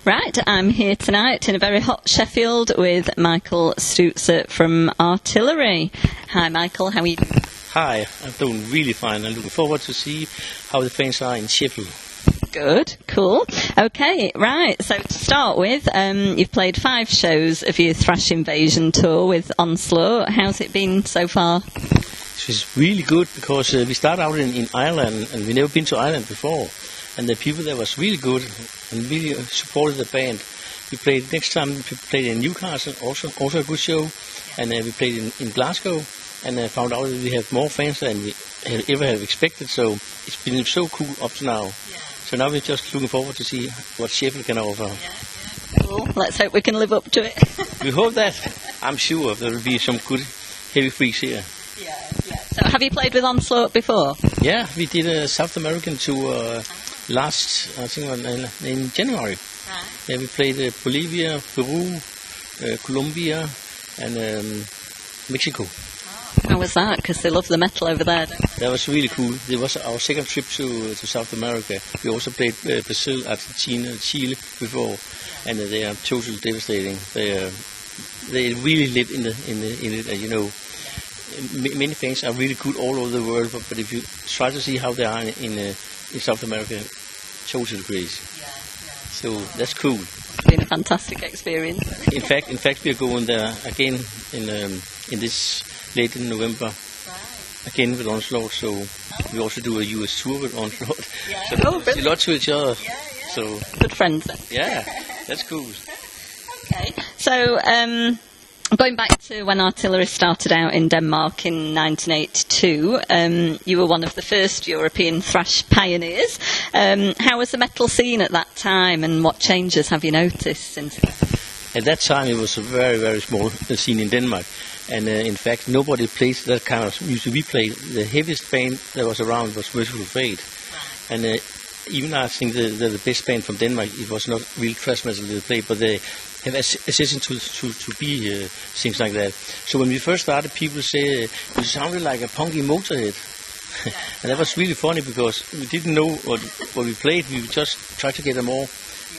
Right, I'm here tonight in a very hot Sheffield with Michael Stutzer from Artillery. Hi Michael, how are you doing? Hi, I'm doing really fine. I'm looking forward to see how the fans are in Sheffield. Good, cool. Okay, right, so to start with, you've played 5 shows of your Thrash Invasion tour with Onslaught. How's it been so far? It's really good because we started out in Ireland and we never been to Ireland before. And the people there was really good and really supported the band. We played next time. We played in Newcastle, also a good show, and we played in Glasgow, and found out that we have more fans than we ever have expected. So it's been so cool up to now. Yeah. So now we're just looking forward to see what Sheffield can offer. Yeah. Cool. Let's hope we can live up to it. We hope that. I'm sure there will be some good heavy freaks here. Yeah. So have you played with Onslaught before? Yeah, we did a South American tour. Last, I think, in January. Right. Yeah, we played Bolivia, Peru, Colombia, and Mexico. Oh. How was that? Because they love the metal over there, don't they? That was really cool. It was our second trip to South America. We also played Brazil, Argentina, Chile before, and they are totally devastating. They really live in it. You know, many things are really good all over the world, but if you try to see how they are in South America, totally crazy. Yeah. So that's cool. It's been a fantastic experience. In fact, we are going there again in this late in November. Right. Again with Onslaught. So we also do a US tour with Onslaught. Yeah. So see lots to each other. Yeah. So good friends then. Yeah, that's cool. Okay. So going back to when Artillery started out in Denmark in 1982, you were one of the first European thrash pioneers. How was the metal scene at that time, and what changes have you noticed since then? At that time, it was a very, very small scene in Denmark, and in fact, nobody played that kind of music we played. The heaviest band that was around was Merciful Fate, and even I think the best band from Denmark, it was not real thrash metal they played, but they have accession to be things like that. So when we first started, people say you sounded like a punky Motorhead, and that was really funny because we didn't know what we played. We just tried to get a more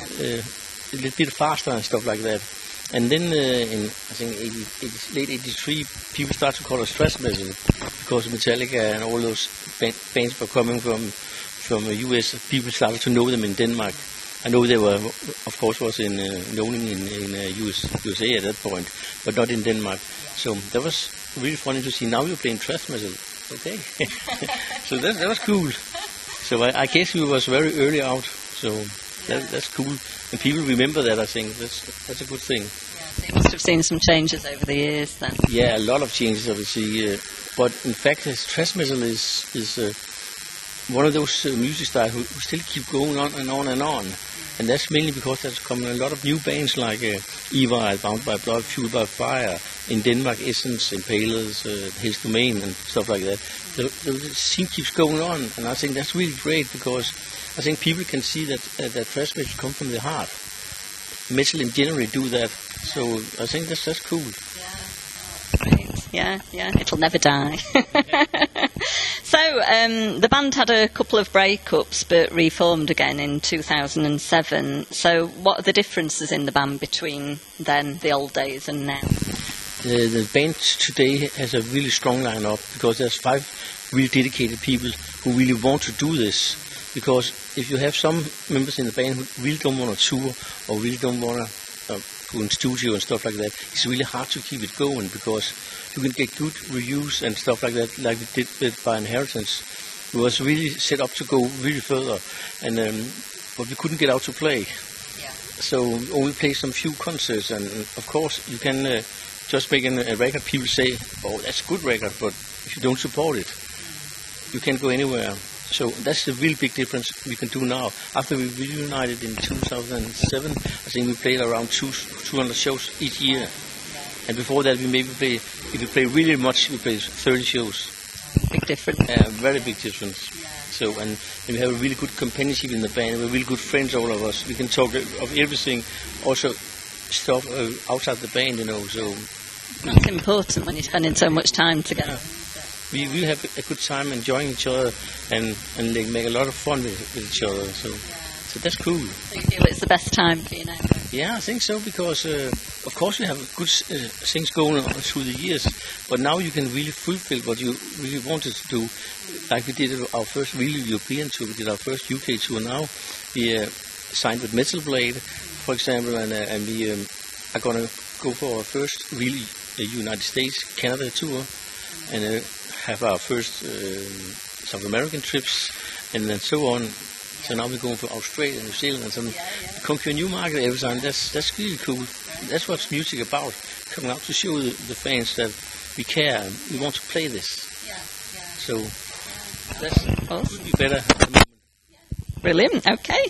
a little bit faster and stuff like that. And then in I think late '83, people started to call us thrash metal because Metallica and all those bands were coming from the US. People started to know them in Denmark. I know they were, of course, was known in USA at that point, but not in Denmark. So that was really funny to see. Now you're playing thrash metal, okay? So that was cool. So I guess we was very early out. So that's cool, and people remember that. I think that's a good thing. Yeah, so you must have seen some changes over the years then. Yeah, a lot of changes obviously. But in fact, thrash metal is one of those music styles who still keep going on and on and on. And that's mainly because there's come a lot of new bands like Evil, Bound by Blood, Fueled by Fire, in Denmark, Essence, Impalers, Hell's Domain, and stuff like that. The scene keeps going on, and I think that's really great because I think people can see that thrash metal comes from the heart. Metal in general do that, so I think that's cool. Yeah, great. Yeah, it'll never die. So, the band had a couple of breakups but reformed again in 2007. So, what are the differences in the band between then, the old days, and now? The band today has a really strong line-up because there's 5 really dedicated people who really want to do this. Because if you have some members in the band who really don't want to tour or really don't want to go in studio and stuff like that, it's really hard to keep it going because you can get good reviews and stuff like that, like we did with By Inheritance. It was really set up to go really further, and but we couldn't get out to play. Yeah. So we only played some few concerts, and of course you can just make a record. People say, "Oh, that's a good record," but if you don't support it, you can't go anywhere. So that's the real big difference we can do now. After we reunited in 2007, I think we played around 200 shows each year. And before that, we maybe play, if we play really much, we play 30 shows. Big difference. Very big difference. Yeah. So, and we have a really good companionship in the band. We're really good friends, all of us. We can talk of everything, also stuff outside the band, you know. So that's important when you're spending so much time together. Yeah. We have a good time enjoying each other and make a lot of fun with each other. So So that's cool. So you feel it's the best time for you now? Yeah, I think so, because of course we have good things going on through the years, but now you can really fulfill what you really wanted to do. Like we did our first really European tour, we did our first UK tour now. We signed with Metal Blade, for example, and we are going to go for our first really United States, Canada tour, and have our first South American trips, and then so on. So now we're going for Australia, New Zealand, and some conquer a new market every time. That's really cool. That's what music about. Coming out to show the fans that we care. We want to play this. So that's would be better at the moment. Brilliant. Okay.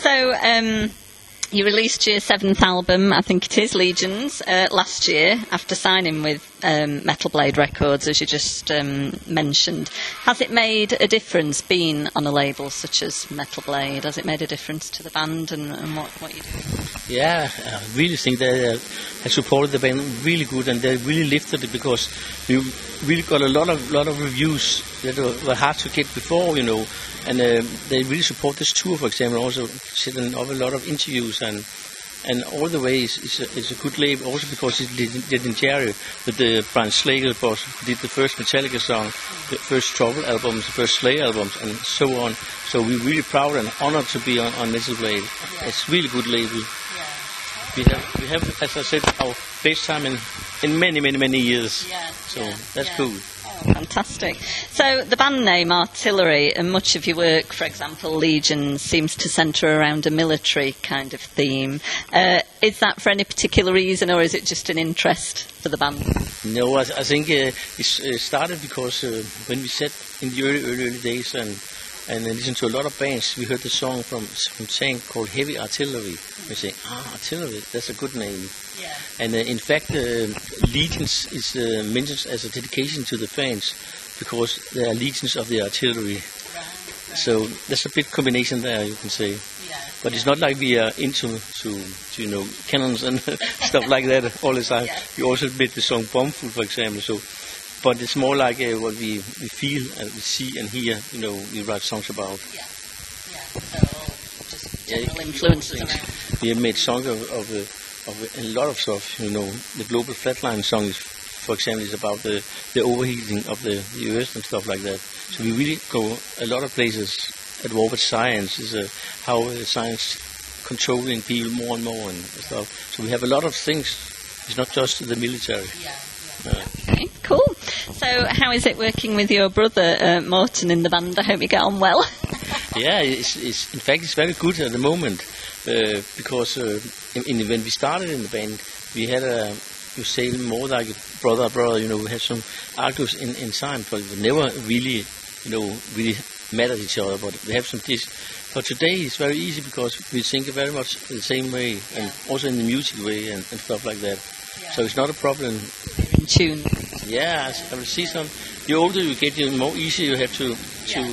So you released your 7th album, I think it is, Legions, last year after signing with Metal Blade Records, as you just mentioned. Has it made a difference being on a label such as Metal Blade? Has it made a difference to the band and what you do? Yeah, I really think they have supported the band really good, and they really lifted it, because we really got a lot of reviews that were hard to get before, and they really support this tour, for example. Also sitting up a lot of interviews, and all the way it's a good label, also because it's legendary with the Brian Slagel boss who did the first Metallica song, the first Trouble albums, the first Slayer albums, and so on. So we're really proud and honored to be on Metal Blade. It's a really good label. We have, as I said, our best time in many years. So that's cool. Oh, fantastic. So the band name Artillery, and much of your work, for example, Legion, seems to centre around a military kind of theme. Is that for any particular reason, or is it just an interest for the band? No, I think it started because when we sat in the early days and listened to a lot of bands, we heard the song from Tank called Heavy Artillery. We say, Artillery, that's a good name. Yeah. And in fact, Legions is mentioned as a dedication to the fans, because they are legions of the artillery. Right. So there's a big combination there, you can say. Yeah. But it's not like we are into cannons and stuff like that all the time. Yeah. We also made the song Bombful, for example. So, but it's more like what we feel and we see and hear. We write songs about. Yeah. So just general influences around. We have made songs of a lot of stuff. The Global Flatline song is, for example, is about the overheating of the earth and stuff like that. So we really go a lot of places at war with science. Is how science controlling people more and more and stuff. So we have a lot of things. It's not just the military. Okay, cool. So how is it working with your brother Morten in the band? I hope you get on well. Yeah, in fact it's very good at the moment, because when we started in the band, we had you say more like brother. We had some arguments in time, but we never really met at each other. But we have some this. But today it's very easy, because we think very much the same way, and also in the music way and stuff like that. Yeah. So it's not a problem. In tune. Yeah, I will see some. The older you get, the more easy you have to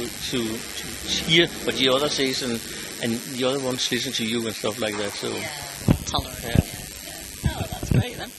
hear what the other says, and the other ones listen to you and stuff like that. So tolerant. Yeah. Oh, that's great then.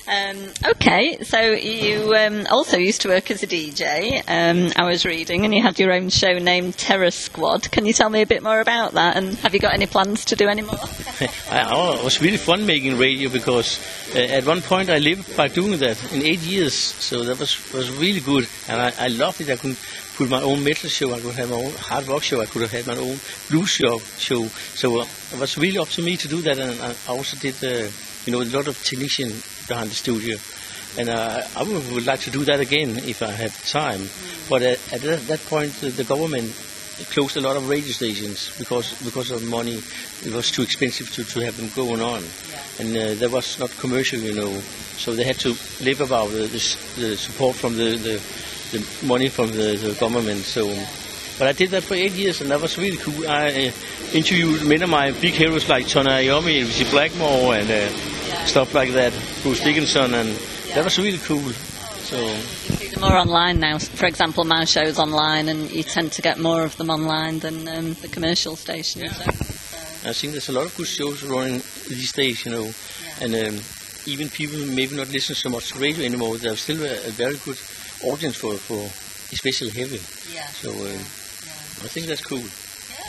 Okay, so you also used to work as a DJ, I was reading, and you had your own show named Terror Squad. Can you tell me a bit more about that, and have you got any plans to do any more? It was really fun making radio, because at one point I lived by doing that in 8 years, so that was really good, and I loved it. I could put my own metal show, I could have my own hard rock show, I could have had my own blues show, so it was really up to me to do that, and I also did a lot of technician behind the studio, and I would like to do that again if I have time. But at that point, the government closed a lot of radio stations because of money. It was too expensive to have them going on, and that was not commercial, So they had to live about the support from the money from the government. So. But I did that for 8 years, and that was really cool. I interviewed many of my big heroes like Tony Iommi, Richie Blackmore, and stuff like that, Bruce Dickinson, and that was really cool. So you see them more online now. For example, my show's online, and you tend to get more of them online than the commercial stations. Yeah. So. I think there's a lot of good shows running these days, and even people who maybe not listen so much to radio anymore, there's still a very good audience for especially heavy. So I think that's cool. Yeah,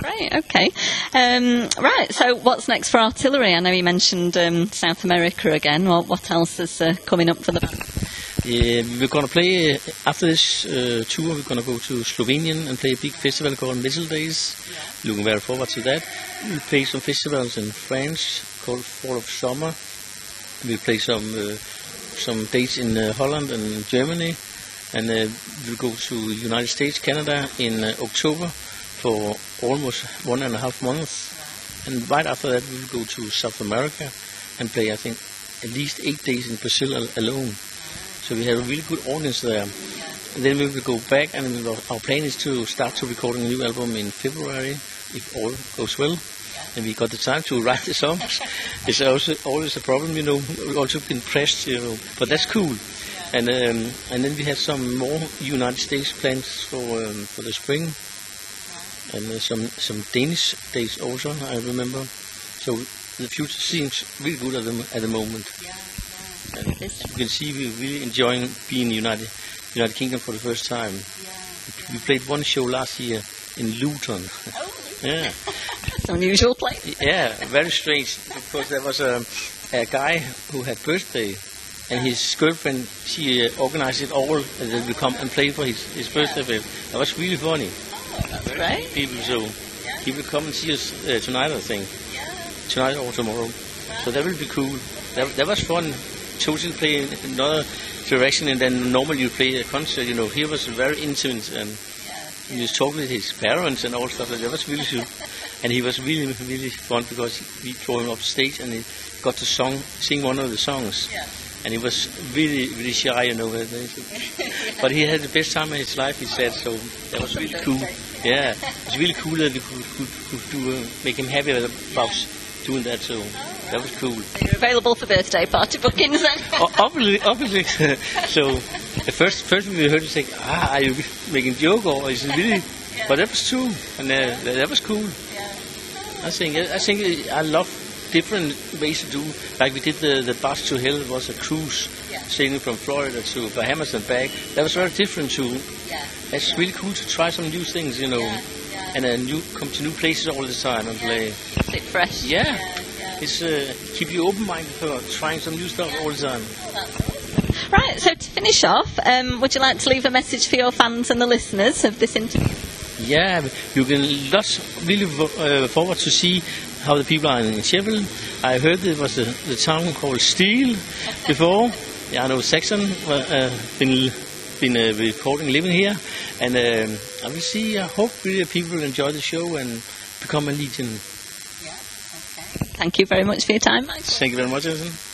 Great, okay. Right, so what's next for Artillery? I know you mentioned South America again. What else is coming up for the band? We're going to play, after this tour, we're going to go to Slovenia and play a big festival called Metal Days. Yeah. Looking very forward to that. We'll play some festivals in France called Fall of Summer. We'll play some dates in Holland and Germany. And we'll go to United States, Canada in October for almost 1.5 months. And right after that, we'll go to South America and play, I think, at least 8 days in Brazil alone. So we have a really good audience there. And then we will go back, and our plan is to start to recording a new album in February, if all goes well. And we got the time to write the songs. It's also always a problem, We've also been pressed, but that's cool. And then we have some more United States plans for the spring, and some Danish dates also, I remember. So the future seems really good at the moment. And as you can see, we're really enjoying being in United Kingdom for the first time. We played one show last year in Luton. Oh, yeah. It's an unusual place. Yeah, very strange, because there was a guy who had birthday, and his girlfriend, she organized it all, and they would come and play for his birthday. That was really funny. Oh, that's great. People, so he will come and see us tonight, I think. Tonight or tomorrow. So that will be cool. That was fun. Totally play in another direction, and then normally you play a concert. He was very intimate, and he was talking with his parents and all stuff. That was really cool. And he was really, really fun, because we brought him up stage and he got to sing one of the songs. Yeah. And he was really, really shy, But he had the best time of his life, he said. So that was really cool. Yeah, it was really cool that we could make him happy about doing that. So that was cool. You're available for birthday party bookings then? Obviously. So first we heard him say, are you making a joke, or is it really? Yeah. But that was true, and that was cool. Yeah. I think I love different ways to do. Like we did the Bus to Hell. It was a cruise, sailing from Florida to Bahamas and back. That was very different too. Yeah. It's really cool to try some new things, and come to new places all the time and play. Keep it fresh. Yeah. It's keep you open-minded for trying some new stuff all the time. Right, so to finish off, would you like to leave a message for your fans and the listeners of this interview? Yeah, you can really forward to see how the people are in Sheffield. I heard it was the town called Steel before. Yeah, I know Saxon been recording, living here, and I will see. I hope really people will enjoy the show and become a legion. Yeah. Okay. Thank you very much for your time, Michael. Thank you very much, Alison.